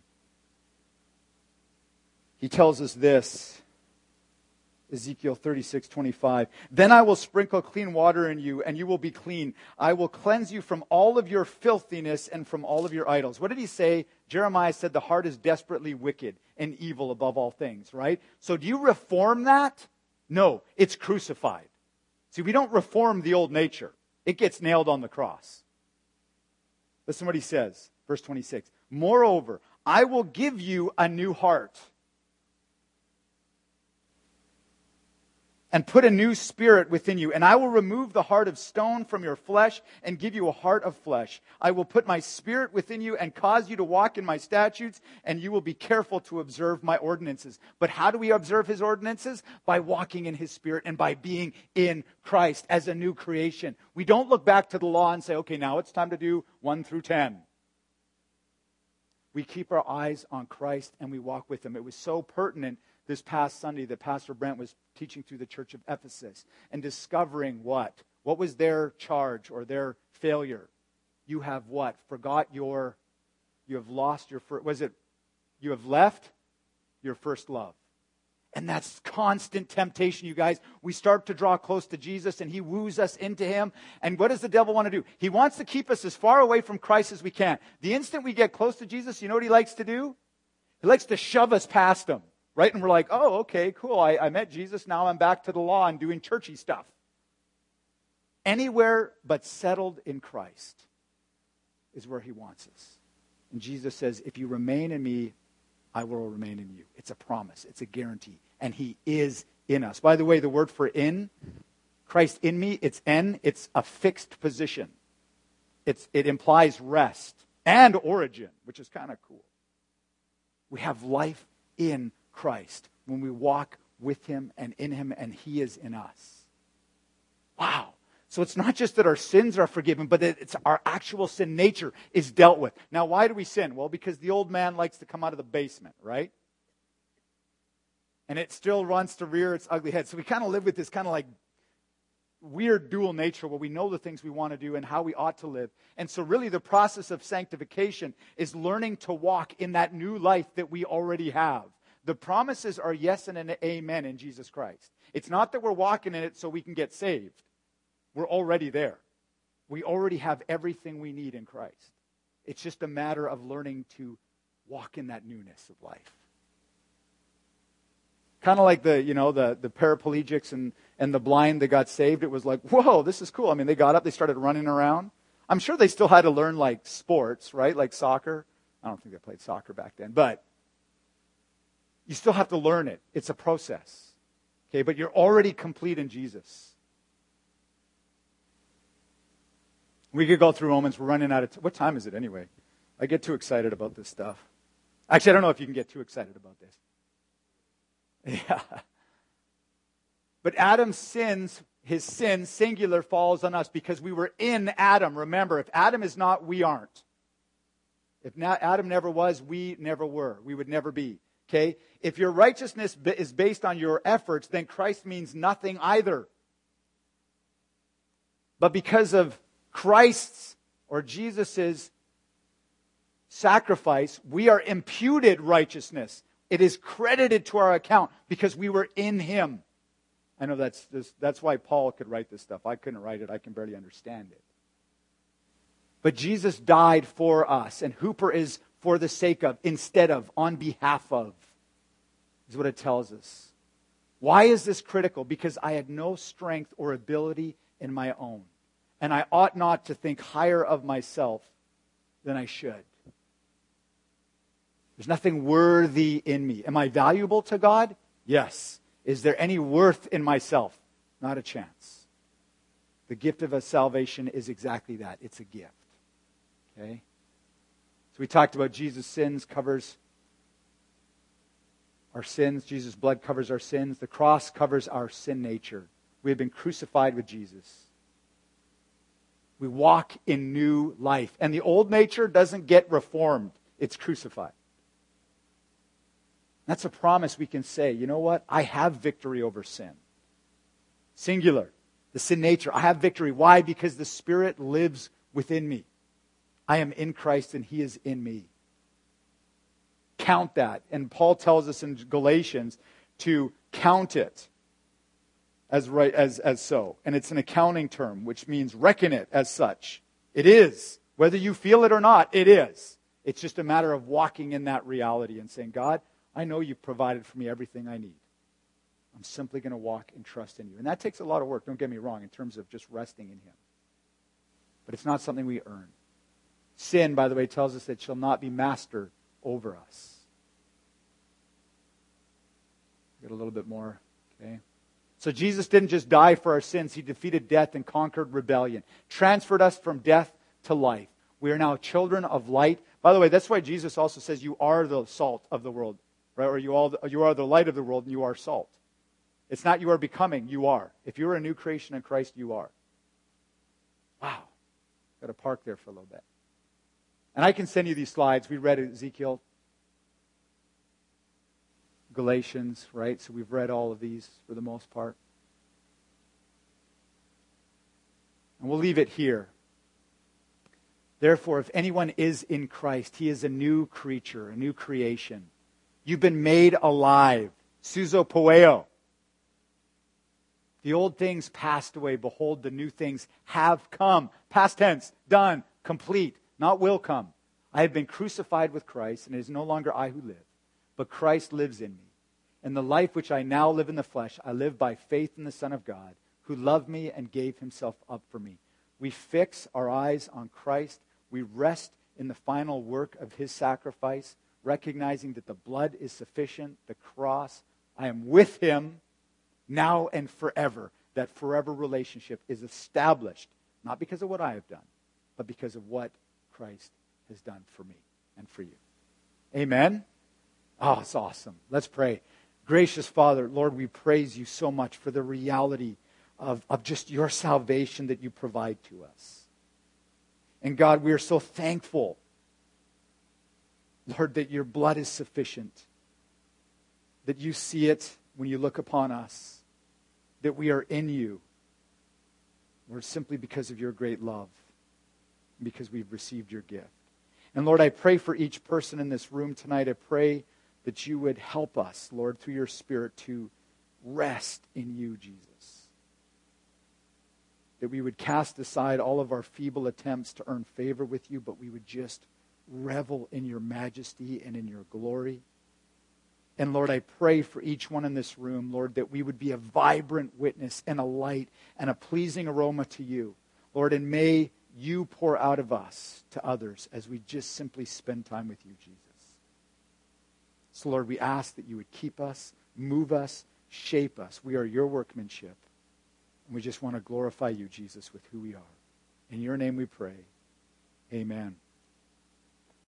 He tells us this, Ezekiel 36:25. Then I will sprinkle clean water in you, and you will be clean. I will cleanse you from all of your filthiness and from all of your idols. What did he say? Jeremiah said the heart is desperately wicked and evil above all things, right? So do you reform that? No, it's crucified. See, we don't reform the old nature. It gets nailed on the cross. Listen what he says, verse 26. Moreover, I will give you a new heart. and put a new spirit within you. And I will remove the heart of stone from your flesh and give you a heart of flesh. I will put my spirit within you and cause you to walk in my statutes, and you will be careful to observe my ordinances. But how do we observe his ordinances? By walking in his spirit and by being in Christ as a new creation. We don't look back to the law and say, okay, now it's time to do 1 through 10. We keep our eyes on Christ and we walk with him. It was so pertinent this past Sunday that Pastor Brent was teaching through the church of Ephesus and discovering what? What was their charge or their failure? You have what? You have lost your first, you have left your first love. And that's constant temptation, you guys. We start to draw close to Jesus and he woos us into him. And what does the devil want to do? He wants to keep us as far away from Christ as we can. The instant we get close to Jesus, you know what he likes to do? He likes to shove us past him. Right? And we're like, oh, okay, cool. I met Jesus. Now I'm back to the law and doing churchy stuff. Anywhere but settled in Christ is where he wants us. And Jesus says, if you remain in me, I will remain in you. It's a promise. It's a guarantee. And he is in us. By the way, the word for in, Christ in me, it's en. It's a fixed position. It implies rest and origin, which is kind of cool. We have life in Christ when we walk with him and in him and he is in us. Wow. So it's not just that our sins are forgiven, but that it's our actual sin nature is dealt with. Now, why do we sin? Well, because the old man likes to come out of the basement, right? And it still wants to rear its ugly head. So we kind of live with this kind of like weird dual nature where we know the things we want to do and how we ought to live. And so really the process of sanctification is learning to walk in that new life that we already have. The promises are yes and an amen in Jesus Christ. It's not that we're walking in it so we can get saved. We're already there. We already have everything we need in Christ. It's just a matter of learning to walk in that newness of life. Kind of like the paraplegics and the blind that got saved. It was like, whoa, this is cool. I mean, they got up, they started running around. I'm sure they still had to learn like sports, right? Like soccer. I don't think they played soccer back then, but you still have to learn it. It's a process. Okay, but you're already complete in Jesus. We could go through Romans. We're running out of what time is it anyway? I get too excited about this stuff. Actually, I don't know if you can get too excited about this. Yeah. But Adam's sins, his sin, singular, falls on us because we were in Adam. Remember, if Adam is not, we aren't. If Adam never was, we never were. We would never be. Okay? If your righteousness is based on your efforts, then Christ means nothing either. But because of Christ's or Jesus's sacrifice, we are imputed righteousness. It is credited to our account because we were in him. I know that's why Paul could write this stuff. I couldn't write it. I can barely understand it. But Jesus died for us, and Hooper is for the sake of, instead of, on behalf of, is what it tells us. Why is this critical? Because I had no strength or ability in my own. And I ought not to think higher of myself than I should. There's nothing worthy in me. Am I valuable to God? Yes. Is there any worth in myself? Not a chance. The gift of a salvation is exactly that. It's a gift. Okay? So we talked about Jesus' sins covers our sins. Jesus' blood covers our sins. The cross covers our sin nature. We have been crucified with Jesus. We walk in new life. And the old nature doesn't get reformed. It's crucified. That's a promise we can say, you know what? I have victory over sin. Singular. The sin nature. I have victory. Why? Because the Spirit lives within me. I am in Christ and he is in me. Count that. And Paul tells us in Galatians to count it as so. And it's an accounting term, which means reckon it as such. It is. Whether you feel it or not, it is. It's just a matter of walking in that reality and saying, God, I know you've provided for me everything I need. I'm simply going to walk and trust in you. And that takes a lot of work, don't get me wrong, in terms of just resting in him. But it's not something we earn. Sin, by the way, tells us that it shall not be master over us. Get a little bit more, okay? So Jesus didn't just die for our sins. He defeated death and conquered rebellion, transferred us from death to life. We are now children of light. By the way, that's why Jesus also says you are the salt of the world, right? Or you are the light of the world and you are salt. It's not you are becoming, you are. If you're a new creation in Christ, you are. Wow. Got to park there for a little bit. And I can send you these slides. We read Ezekiel, Galatians, right? So we've read all of these for the most part. And we'll leave it here. Therefore, if anyone is in Christ, he is a new creature, a new creation. You've been made alive. Suzo poeo. The old things passed away. Behold, the new things have come. Past tense, done, complete, not will come. I have been crucified with Christ, and it is no longer I who live, but Christ lives in me. And the life which I now live in the flesh, I live by faith in the Son of God, who loved me and gave himself up for me. We fix our eyes on Christ. We rest in the final work of his sacrifice, recognizing that the blood is sufficient, the cross. I am with him now and forever. That forever relationship is established, not because of what I have done, but because of what Christ has done for me and for you. Amen? Oh, it's awesome. Let's pray. Gracious Father, Lord, we praise you so much for the reality of just your salvation that you provide to us. And God, we are so thankful, Lord, that your blood is sufficient, that you see it when you look upon us, that we are in you, Lord, simply because of your great love, because we've received your gift. And Lord, I pray for each person in this room tonight. I pray that you would help us, Lord, through your Spirit to rest in you, Jesus. That we would cast aside all of our feeble attempts to earn favor with you, but we would just revel in your majesty and in your glory. And Lord, I pray for each one in this room, Lord, that we would be a vibrant witness and a light and a pleasing aroma to you. Lord, and may you pour out of us to others as we just simply spend time with you, Jesus. So Lord, we ask that you would keep us, move us, shape us. We are your workmanship. And we just want to glorify you, Jesus, with who we are. In your name we pray. Amen.